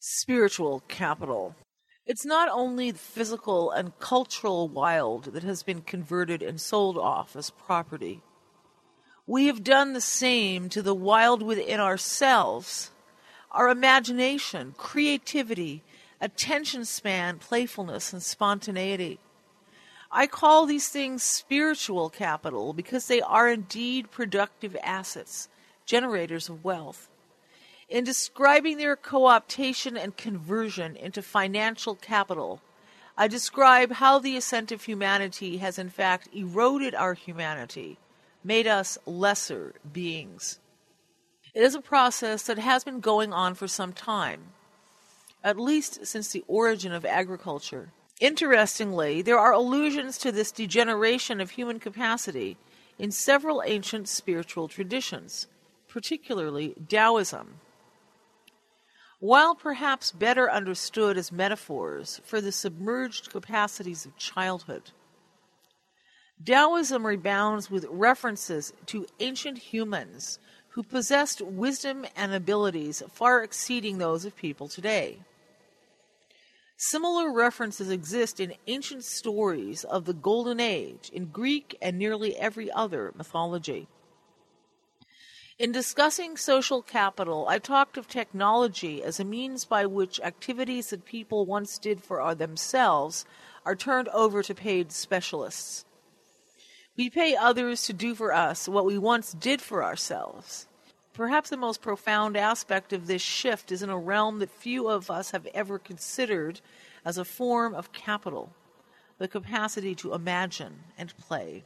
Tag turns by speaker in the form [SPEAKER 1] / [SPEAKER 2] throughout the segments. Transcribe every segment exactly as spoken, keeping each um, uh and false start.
[SPEAKER 1] Spiritual capital. It's not only the physical and cultural wild that has been converted and sold off as property. We have done the same to the wild within ourselves, our imagination, creativity, attention span, playfulness, and spontaneity. I call these things spiritual capital because they are indeed productive assets, generators of wealth. In describing their co-optation and conversion into financial capital, I describe how the ascent of humanity has in fact eroded our humanity, made us lesser beings. It is a process that has been going on for some time, at least since the origin of agriculture. Interestingly, there are allusions to this degeneration of human capacity in several ancient spiritual traditions, particularly Taoism. While perhaps better understood as metaphors for the submerged capacities of childhood, Taoism rebounds with references to ancient humans who possessed wisdom and abilities far exceeding those of people today. Similar references exist in ancient stories of the Golden Age in Greek and nearly every other mythology. In discussing social capital, I talked of technology as a means by which activities that people once did for themselves are turned over to paid specialists. We pay others to do for us what we once did for ourselves. Perhaps the most profound aspect of this shift is in a realm that few of us have ever considered as a form of capital, the capacity to imagine and play.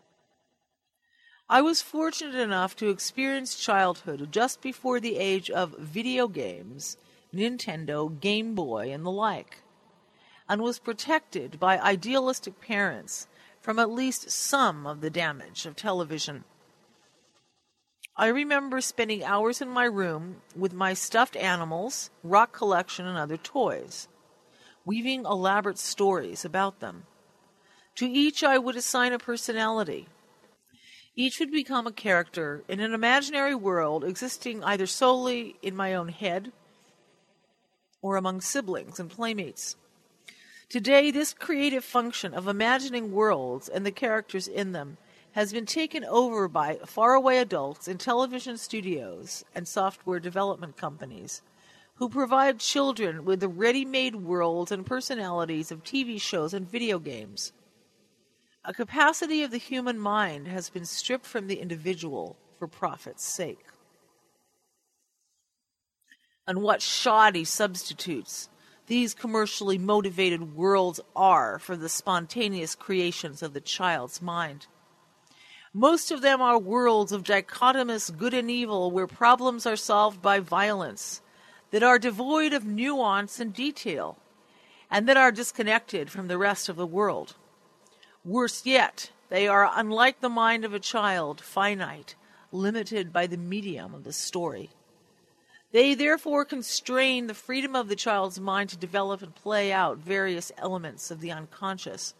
[SPEAKER 1] I was fortunate enough to experience childhood just before the age of video games, Nintendo, Game Boy, and the like, and was protected by idealistic parents from at least some of the damage of television. I remember spending hours in my room with my stuffed animals, rock collection, and other toys, weaving elaborate stories about them. To each I would assign a personality. Each would become a character in an imaginary world existing either solely in my own head or among siblings and playmates. Today, this creative function of imagining worlds and the characters in them has been taken over by faraway adults in television studios and software development companies who provide children with the ready-made worlds and personalities of T V shows and video games. A capacity of the human mind has been stripped from the individual for profit's sake. And what shoddy substitutes these commercially motivated worlds are for the spontaneous creations of the child's mind. Most of them are worlds of dichotomous good and evil where problems are solved by violence, that are devoid of nuance and detail, and that are disconnected from the rest of the world. Worse yet, they are, unlike the mind of a child, finite, limited by the medium of the story. They therefore constrain the freedom of the child's mind to develop and play out various elements of the unconscious.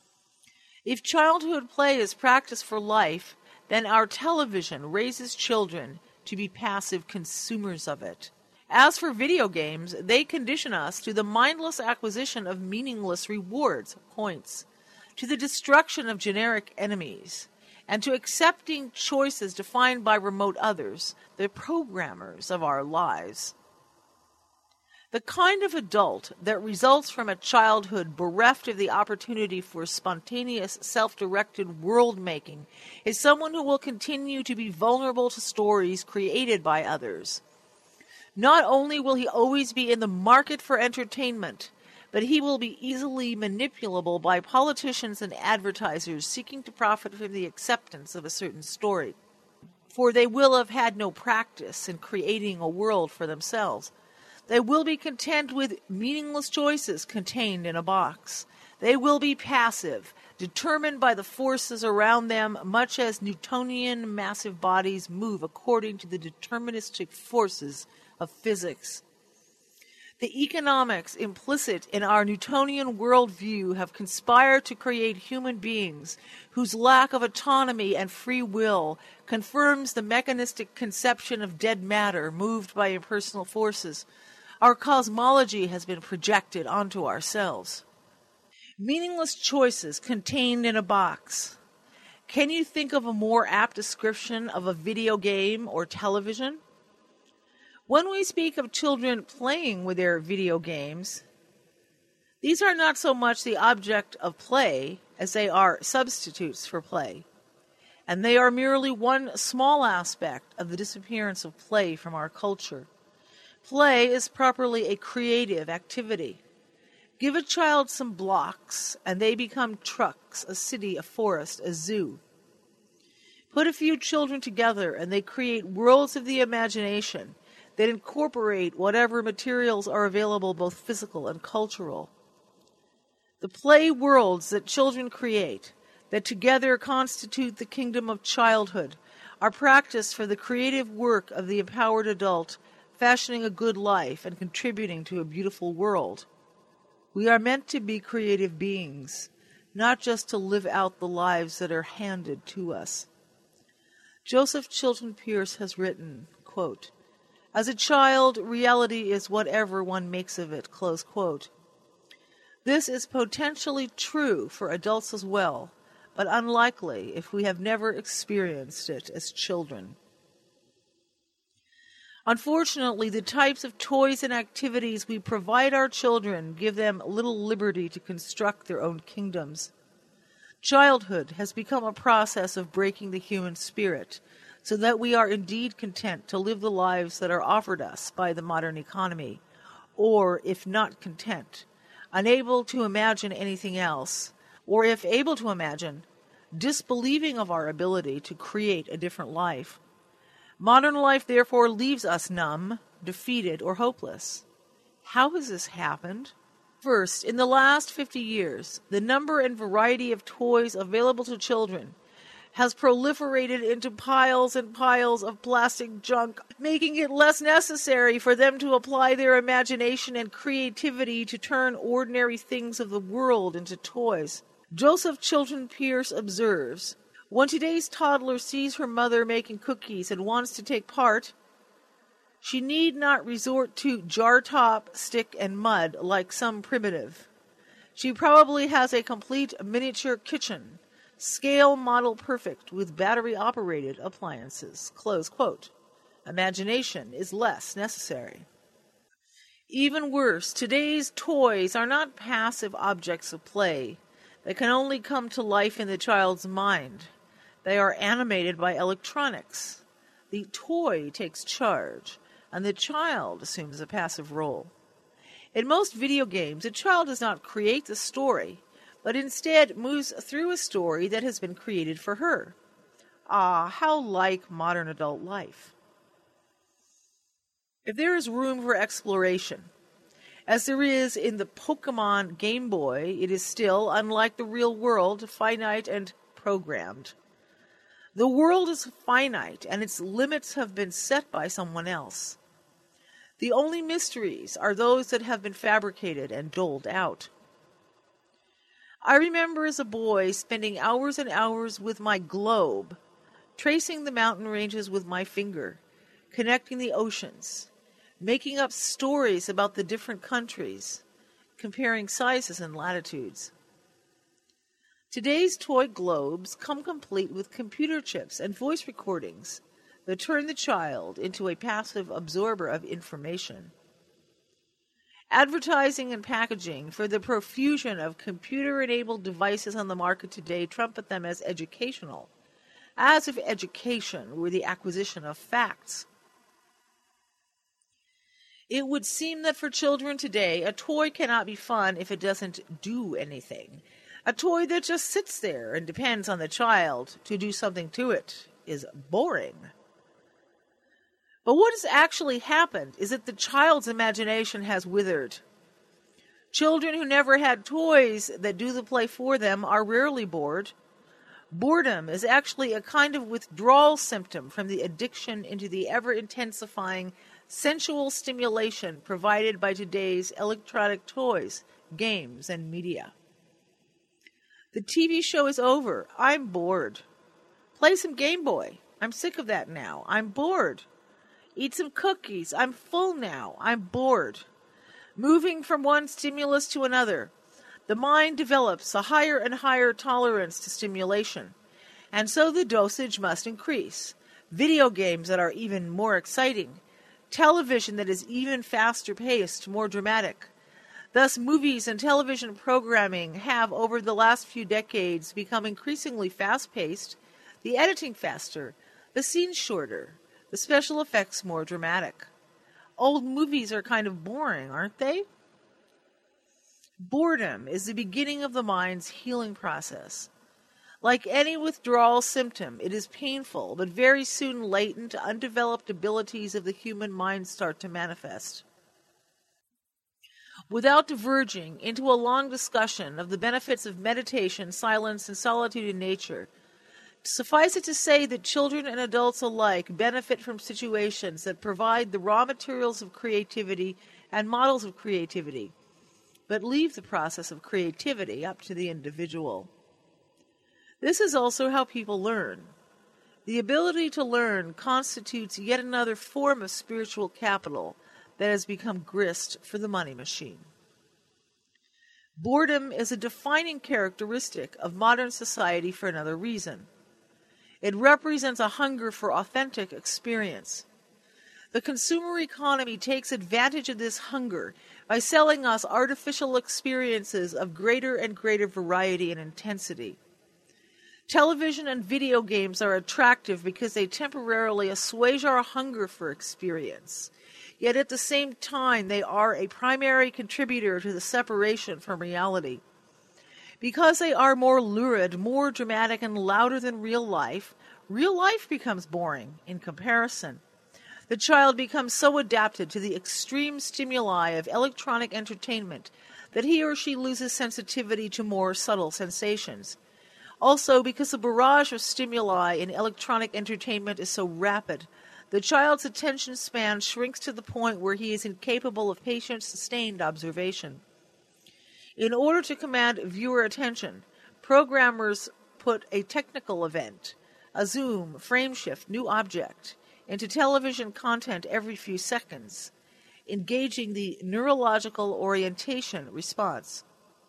[SPEAKER 1] If childhood play is practiced for life, then our television raises children to be passive consumers of it. As for video games, they condition us to the mindless acquisition of meaningless rewards, points, to the destruction of generic enemies, and to accepting choices defined by remote others, the programmers of our lives. The kind of adult that results from a childhood bereft of the opportunity for spontaneous, self-directed world-making is someone who will continue to be vulnerable to stories created by others. Not only will he always be in the market for entertainment, but he will be easily manipulable by politicians and advertisers seeking to profit from the acceptance of a certain story. For they will have had no practice in creating a world for themselves. They will be content with meaningless choices contained in a box. They will be passive, determined by the forces around them, much as Newtonian massive bodies move according to the deterministic forces of physics. The economics implicit in our Newtonian worldview have conspired to create human beings whose lack of autonomy and free will confirms the mechanistic conception of dead matter moved by impersonal forces. Our cosmology has been projected onto ourselves. Meaningless choices contained in a box. Can you think of a more apt description of a video game or television? When we speak of children playing with their video games, these are not so much the object of play as they are substitutes for play, and they are merely one small aspect of the disappearance of play from our culture. Play is properly a creative activity. Give a child some blocks, and they become trucks, a city, a forest, a zoo. Put a few children together, and they create worlds of the imagination that incorporate whatever materials are available, both physical and cultural. The play worlds that children create, that together constitute the kingdom of childhood, are practiced for the creative work of the empowered adult, fashioning a good life and contributing to a beautiful world. We are meant to be creative beings, not just to live out the lives that are handed to us. Joseph Chilton Pearce has written, quote, "As a child, reality is whatever one makes of it," close quote. This is potentially true for adults as well, but unlikely if we have never experienced it as children. Unfortunately, the types of toys and activities we provide our children give them little liberty to construct their own kingdoms. Childhood has become a process of breaking the human spirit, so that we are indeed content to live the lives that are offered us by the modern economy, or, if not content, unable to imagine anything else, or if able to imagine, disbelieving of our ability to create a different life. Modern life, therefore, leaves us numb, defeated, or hopeless. How has this happened? First, in the last fifty years, the number and variety of toys available to children has proliferated into piles and piles of plastic junk, making it less necessary for them to apply their imagination and creativity to turn ordinary things of the world into toys. Joseph Chilton Pearce observes, "When today's toddler sees her mother making cookies and wants to take part, she need not resort to jar top, stick, and mud like some primitive. She probably has a complete miniature kitchen, scale model perfect, with battery-operated appliances." Close quote. Imagination is less necessary. Even worse, today's toys are not passive objects of play that can only come to life in the child's mind. They are animated by electronics. The toy takes charge, and the child assumes a passive role. In most video games, a child does not create the story, but instead moves through a story that has been created for her. Ah, how like modern adult life. If there is room for exploration, as there is in the Pokemon Game Boy, it is still, unlike the real world, finite and programmed. The world is finite, and its limits have been set by someone else. The only mysteries are those that have been fabricated and doled out. I remember as a boy spending hours and hours with my globe, tracing the mountain ranges with my finger, connecting the oceans, making up stories about the different countries, comparing sizes and latitudes. Today's toy globes come complete with computer chips and voice recordings that turn the child into a passive absorber of information. Advertising and packaging for the profusion of computer-enabled devices on the market today trumpet them as educational, as if education were the acquisition of facts. It would seem that for children today, a toy cannot be fun if it doesn't do anything. A toy that just sits there and depends on the child to do something to it is boring. But what has actually happened is that the child's imagination has withered. Children who never had toys that do the play for them are rarely bored. Boredom is actually a kind of withdrawal symptom from the addiction into the ever-intensifying sensual stimulation provided by today's electronic toys, games, and media. The T V show is over. I'm bored. Play some Game Boy. I'm sick of that now. I'm bored. Eat some cookies. I'm full now. I'm bored. Moving from one stimulus to another, the mind develops a higher and higher tolerance to stimulation, and so the dosage must increase. Video games that are even more exciting, television that is even faster paced, more dramatic. Thus, movies and television programming have, over the last few decades, become increasingly fast-paced, the editing faster, the scenes shorter, the special effects more dramatic. Old movies are kind of boring, aren't they? Boredom is the beginning of the mind's healing process. Like any withdrawal symptom, it is painful, but very soon latent, undeveloped abilities of the human mind start to manifest. Without diverging into a long discussion of the benefits of meditation, silence, and solitude in nature, suffice it to say that children and adults alike benefit from situations that provide the raw materials of creativity and models of creativity, but leave the process of creativity up to the individual. This is also how people learn. The ability to learn constitutes yet another form of spiritual capital that has become grist for the money machine. Boredom is a defining characteristic of modern society for another reason. It represents a hunger for authentic experience. The consumer economy takes advantage of this hunger by selling us artificial experiences of greater and greater variety and intensity. Television and video games are attractive because they temporarily assuage our hunger for experience. Yet at the same time, they are a primary contributor to the separation from reality. Because they are more lurid, more dramatic, and louder than real life, real life becomes boring in comparison. The child becomes so adapted to the extreme stimuli of electronic entertainment that he or she loses sensitivity to more subtle sensations. Also, because the barrage of stimuli in electronic entertainment is so rapid, the child's attention span shrinks to the point where he is incapable of patient, sustained observation. In order to command viewer attention, programmers put a technical event, a zoom, frame shift, new object, into television content every few seconds, engaging the neurological orientation response,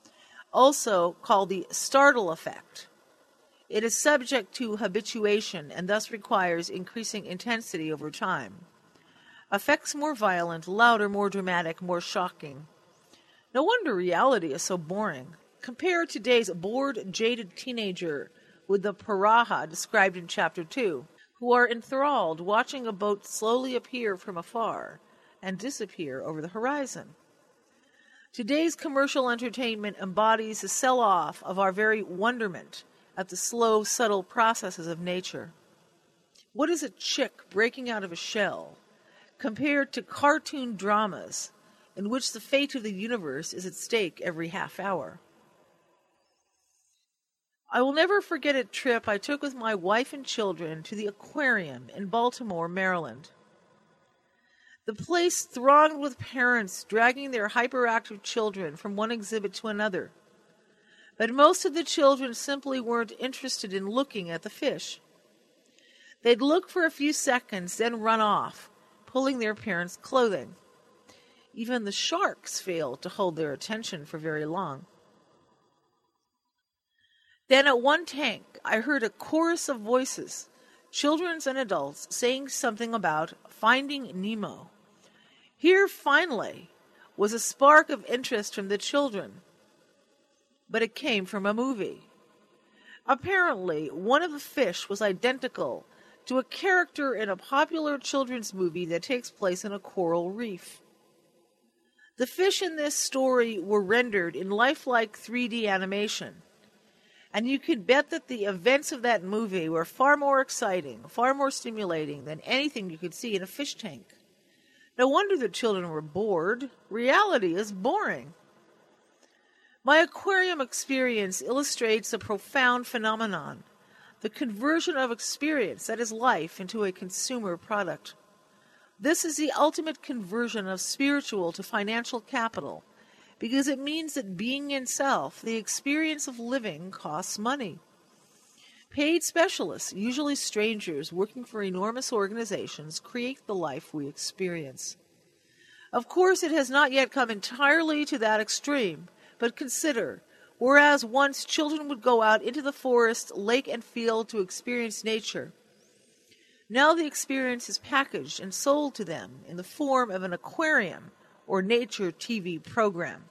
[SPEAKER 1] also called the startle effect. It is subject to habituation and thus requires increasing intensity over time. Effects more violent, louder, more dramatic, more shocking. No wonder reality is so boring. Compare today's bored, jaded teenager with the Paraha described in Chapter two, who are enthralled watching a boat slowly appear from afar and disappear over the horizon. Today's commercial entertainment embodies the sell-off of our very wonderment at the slow, subtle processes of nature. What is a chick breaking out of a shell compared to cartoon dramas in which the fate of the universe is at stake every half hour? I will never forget a trip I took with my wife and children to the aquarium in Baltimore, Maryland. The place thronged with parents dragging their hyperactive children from one exhibit to another. But most of the children simply weren't interested in looking at the fish. They'd look for a few seconds, then run off, pulling their parents' clothing. Even the sharks failed to hold their attention for very long. Then at one tank, I heard a chorus of voices, children's and adults, saying something about Finding Nemo. Here, finally, was a spark of interest from the children. But it came from a movie. Apparently, one of the fish was identical to a character in a popular children's movie that takes place in a coral reef. The fish in this story were rendered in lifelike three D animation, and you could bet that the events of that movie were far more exciting, far more stimulating than anything you could see in a fish tank. No wonder the children were bored. Reality is boring. My aquarium experience illustrates a profound phenomenon, the conversion of experience, that is life, into a consumer product. This is the ultimate conversion of spiritual to financial capital, because it means that being in self, the experience of living, costs money. Paid specialists, usually strangers working for enormous organizations, create the life we experience. Of course, it has not yet come entirely to that extreme, but consider, whereas once children would go out into the forest, lake, and field to experience nature, now the experience is packaged and sold to them in the form of an aquarium or nature T V program.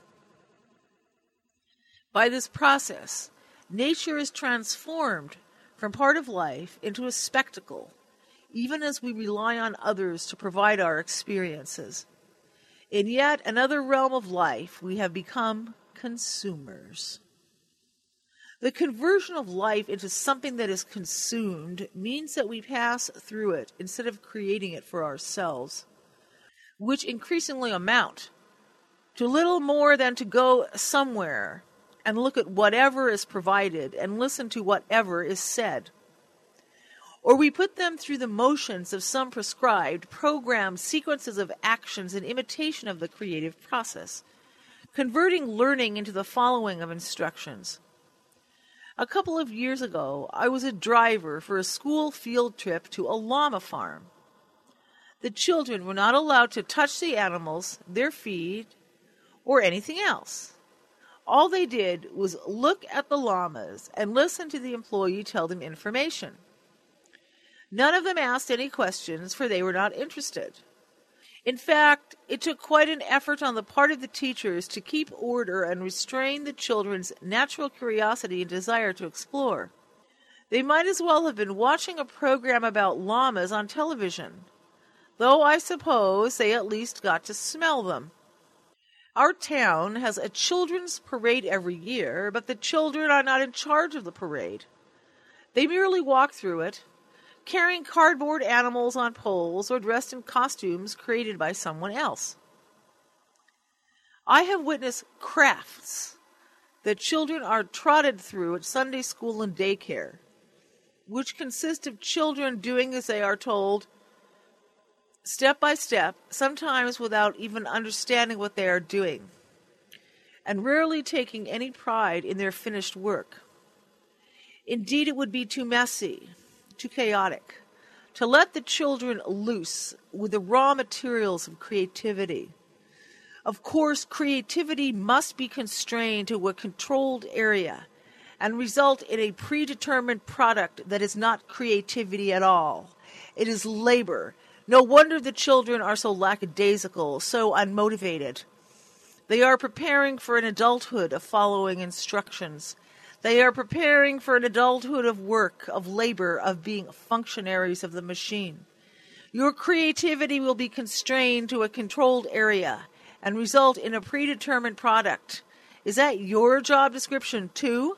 [SPEAKER 1] By this process, nature is transformed from part of life into a spectacle, even as we rely on others to provide our experiences. In yet another realm of life, we have become consumers. The conversion of life into something that is consumed means that we pass through it instead of creating it for ourselves, which increasingly amount to little more than to go somewhere and look at whatever is provided and listen to whatever is said. Or we put them through the motions of some prescribed, programmed sequences of actions in imitation of the creative process, converting learning into the following of instructions. A couple of years ago, I was a driver for a school field trip to a llama farm. The children were not allowed to touch the animals, their feed, or anything else. All they did was look at the llamas and listen to the employee tell them information. None of them asked any questions, for they were not interested. In fact, it took quite an effort on the part of the teachers to keep order and restrain the children's natural curiosity and desire to explore. They might as well have been watching a program about llamas on television, though I suppose they at least got to smell them. Our town has a children's parade every year, but the children are not in charge of the parade. They merely walk through it, carrying cardboard animals on poles or dressed in costumes created by someone else. I have witnessed crafts that children are trotted through at Sunday school and daycare, which consist of children doing as they are told, step by step, sometimes without even understanding what they are doing, and rarely taking any pride in their finished work. Indeed, it would be too messy, too chaotic, to let the children loose with the raw materials of creativity. Of course, creativity must be constrained to a controlled area and result in a predetermined product that is not creativity at all. It is labor. No wonder the children are so lackadaisical, so unmotivated. They are preparing for an adulthood of following instructions. They are preparing for an adulthood of work, of labor, of being functionaries of the machine. Your creativity will be constrained to a controlled area and result in a predetermined product. Is that your job description too?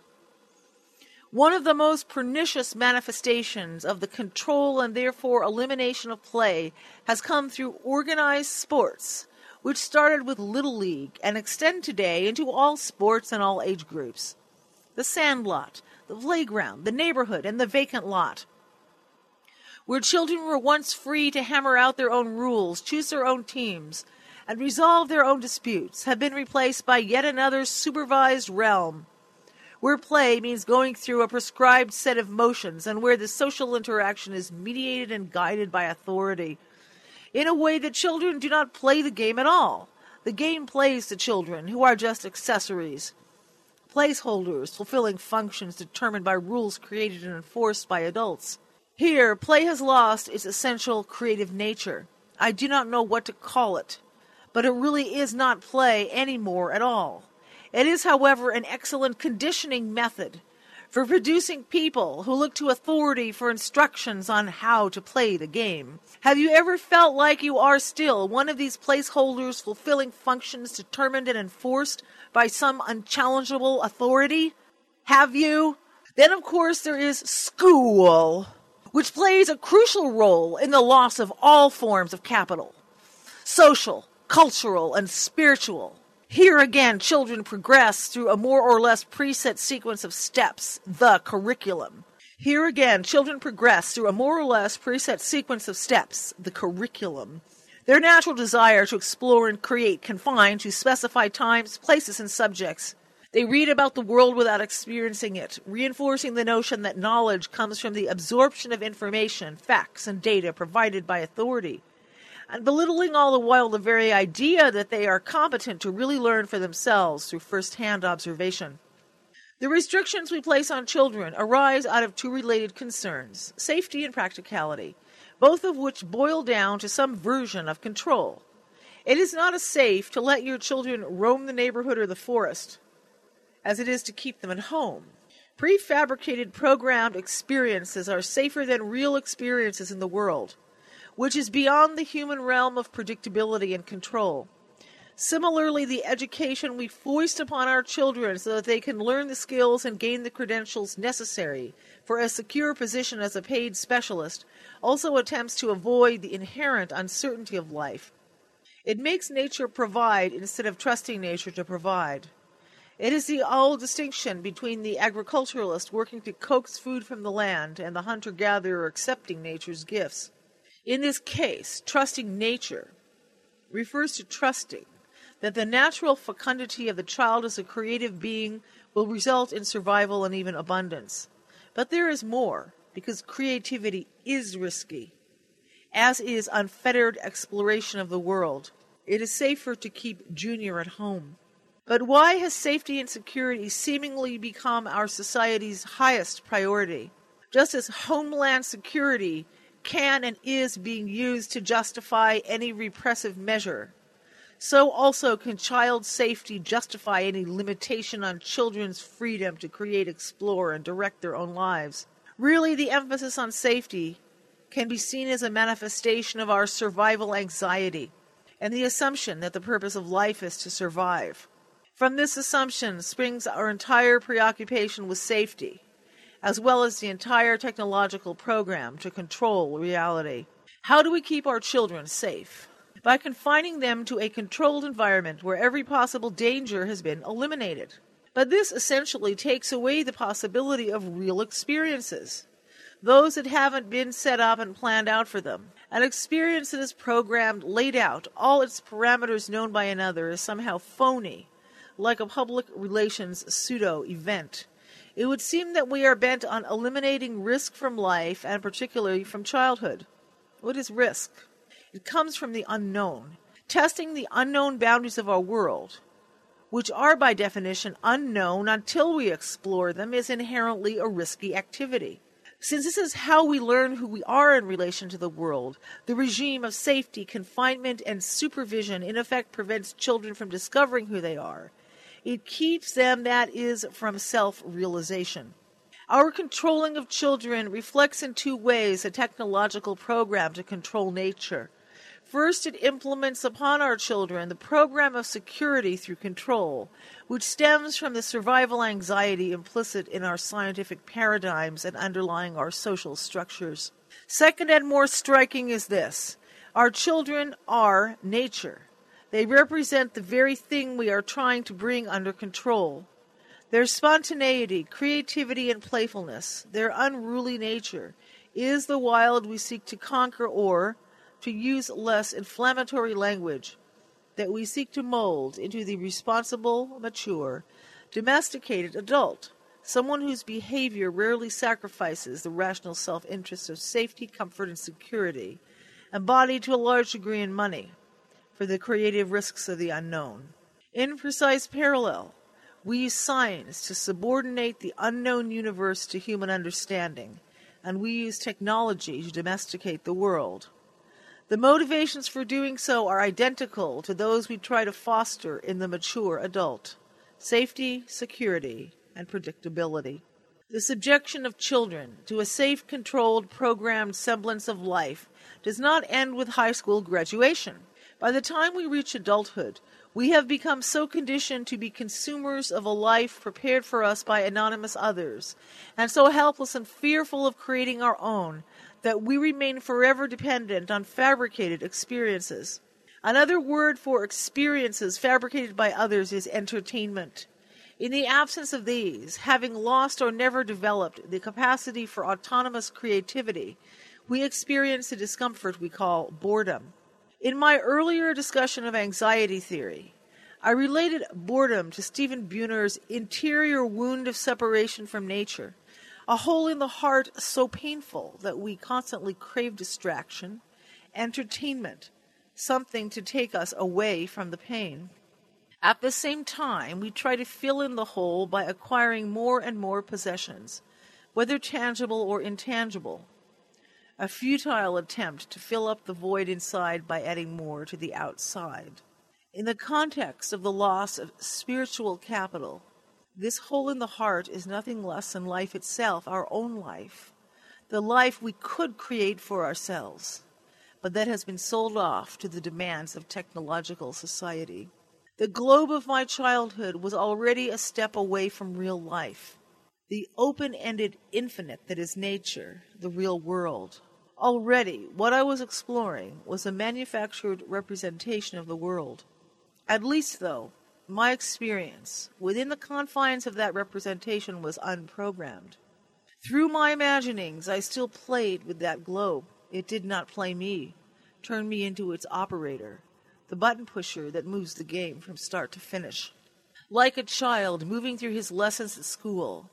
[SPEAKER 1] One of the most pernicious manifestations of the control and therefore elimination of play has come through organized sports, which started with Little League and extend today into all sports and all age groups. The sandlot, the playground, the neighborhood, and the vacant lot. Where children were once free to hammer out their own rules, choose their own teams, and resolve their own disputes, have been replaced by yet another supervised realm, where play means going through a prescribed set of motions and where the social interaction is mediated and guided by authority, in a way that children do not play the game at all. The game plays the children, who are just accessories, placeholders fulfilling functions determined by rules created and enforced by adults. Here, play has lost its essential creative nature. I do not know what to call it, but it really is not play anymore at all. It is, however, an excellent conditioning method for producing people who look to authority for instructions on how to play the game. Have you ever felt like you are still one of these placeholders fulfilling functions determined and enforced by some unchallengeable authority? Have you? Then, of course, there is school, which plays a crucial role in the loss of all forms of capital, social, cultural, and spiritual. Here again, children progress through a more or less preset sequence of steps, the curriculum. Here again, children progress through a more or less preset sequence of steps, the curriculum. Their natural desire to explore and create confined to specified times, places, and subjects. They read about the world without experiencing it, reinforcing the notion that knowledge comes from the absorption of information, facts, and data provided by authority. and belittling all the while the very idea that they are competent to really learn for themselves through first-hand observation. The restrictions we place on children arise out of two related concerns, safety and practicality, both of which boil down to some version of control. It is not as safe to let your children roam the neighborhood or the forest as it is to keep them at home. Prefabricated, programmed experiences are safer than real experiences in the world, which is beyond the human realm of predictability and control. Similarly, the education we foist upon our children so that they can learn the skills and gain the credentials necessary for a secure position as a paid specialist also attempts to avoid the inherent uncertainty of life. It makes nature provide instead of trusting nature to provide. It is the old distinction between the agriculturalist working to coax food from the land and the hunter-gatherer accepting nature's gifts. In this case, trusting nature refers to trusting that the natural fecundity of the child as a creative being will result in survival and even abundance. But there is more, because creativity is risky, as is unfettered exploration of the world. It is safer to keep Junior at home. But why has safety and security seemingly become our society's highest priority? Just as homeland security can and is being used to justify any repressive measure, so also can child safety justify any limitation on children's freedom to create, explore, and direct their own lives. Really, the emphasis on safety can be seen as a manifestation of our survival anxiety and the assumption that the purpose of life is to survive. From this assumption springs our entire preoccupation with safety, as well as the entire technological program to control reality. How do we keep our children safe? By confining them to a controlled environment where every possible danger has been eliminated. But this essentially takes away the possibility of real experiences, those that haven't been set up and planned out for them. An experience that is programmed, laid out, all its parameters known by another is somehow phony, like a public relations pseudo-event. It would seem that we are bent on eliminating risk from life, and particularly from childhood. What is risk? It comes from the unknown, testing the unknown boundaries of our world, which are by definition unknown until we explore them, is inherently a risky activity. Since this is how we learn who we are in relation to the world, the regime of safety, confinement, and supervision in effect prevents children from discovering who they are. It keeps them, that is, from self-realization. Our controlling of children reflects in two ways a technological program to control nature. First, it implements upon our children the program of security through control, which stems from the survival anxiety implicit in our scientific paradigms and underlying our social structures. Second, and more striking, is this: our children are nature. They represent the very thing we are trying to bring under control. Their spontaneity, creativity, and playfulness, their unruly nature, is the wild we seek to conquer, or, to use less inflammatory language, that we seek to mold into the responsible, mature, domesticated adult, someone whose behavior rarely sacrifices the rational self-interest of safety, comfort, and security, embodied to a large degree in money, for the creative risks of the unknown. In precise parallel, we use science to subordinate the unknown universe to human understanding, and we use technology to domesticate the world. The motivations for doing so are identical to those we try to foster in the mature adult: safety, security, and predictability. The subjection of children to a safe, controlled, programmed semblance of life does not end with high school graduation. By the time we reach adulthood, we have become so conditioned to be consumers of a life prepared for us by anonymous others, and so helpless and fearful of creating our own, that we remain forever dependent on fabricated experiences. Another word for experiences fabricated by others is entertainment. In the absence of these, having lost or never developed the capacity for autonomous creativity, we experience the discomfort we call boredom. In my earlier discussion of anxiety theory, I related boredom to Stephen Buhner's interior wound of separation from nature, a hole in the heart so painful that we constantly crave distraction, entertainment, something to take us away from the pain. At the same time, we try to fill in the hole by acquiring more and more possessions, whether tangible or intangible, a futile attempt to fill up the void inside by adding more to the outside. In the context of the loss of spiritual capital, this hole in the heart is nothing less than life itself, our own life, the life we could create for ourselves, but that has been sold off to the demands of technological society. The globe of my childhood was already a step away from real life, the open-ended infinite that is nature, the real world. Already, what I was exploring was a manufactured representation of the world. At least, though, my experience within the confines of that representation was unprogrammed. Through my imaginings, I still played with that globe. It did not play me, turn me into its operator, the button pusher that moves the game from start to finish. Like a child moving through his lessons at school,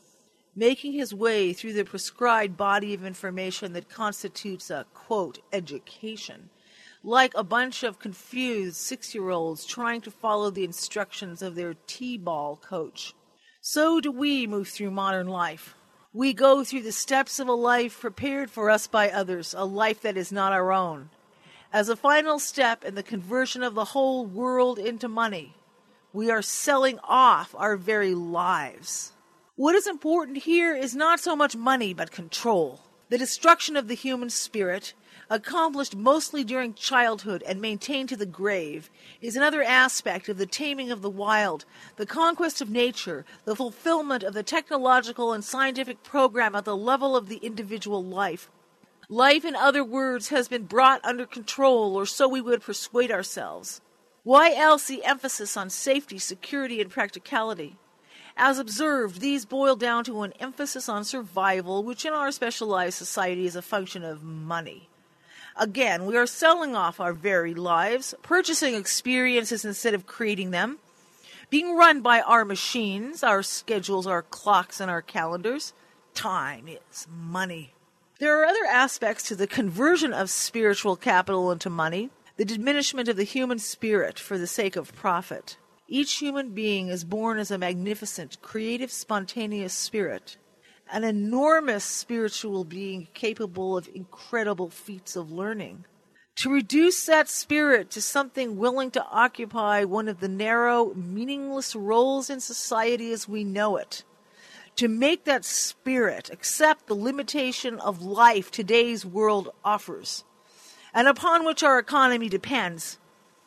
[SPEAKER 1] making his way through the prescribed body of information that constitutes a, quote, education, like a bunch of confused six-year-olds trying to follow the instructions of their T-ball coach. So do we move through modern life. We go through the steps of a life prepared for us by others, a life that is not our own. As a final step in the conversion of the whole world into money, we are selling off our very lives. What is important here is not so much money, but control. The destruction of the human spirit, accomplished mostly during childhood and maintained to the grave, is another aspect of the taming of the wild, the conquest of nature, the fulfillment of the technological and scientific program at the level of the individual life. Life, in other words, has been brought under control, or so we would persuade ourselves. Why else the emphasis on safety, security, and practicality? As observed, these boil down to an emphasis on survival, which in our specialized society is a function of money. Again, we are selling off our very lives, purchasing experiences instead of creating them, being run by our machines, our schedules, our clocks, and our calendars. Time is money. There are other aspects to the conversion of spiritual capital into money, the diminishment of the human spirit for the sake of profit. Each human being is born as a magnificent, creative, spontaneous spirit, an enormous spiritual being capable of incredible feats of learning. To reduce that spirit to something willing to occupy one of the narrow, meaningless roles in society as we know it, to make that spirit accept the limitation of life today's world offers, and upon which our economy depends,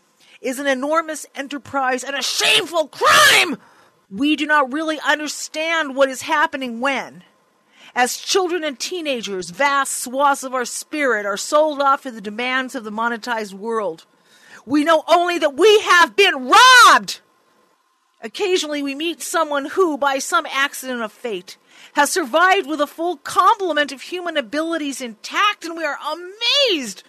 [SPEAKER 1] is an enormous enterprise and a shameful crime. We do not really understand what is happening when, as children and teenagers, vast swaths of our spirit are sold off to the demands of the monetized world. We know only that we have been robbed. Occasionally we meet someone who, by some accident of fate, has survived with a full complement of human abilities intact, and we are amazed.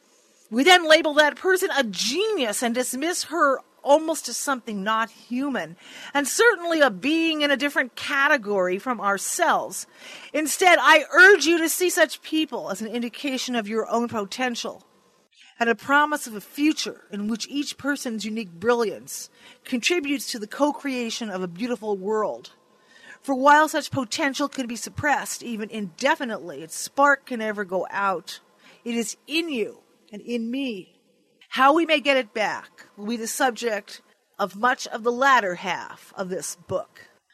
[SPEAKER 1] We then label that person a genius and dismiss her almost as something not human, and certainly a being in a different category from ourselves. Instead, I urge you to see such people as an indication of your own potential, and a promise of a future in which each person's unique brilliance contributes to the co-creation of a beautiful world. For while such potential can be suppressed, even indefinitely, its spark can never go out. It is in you and in me. How we may get it back will be the subject of much of the latter half of this book.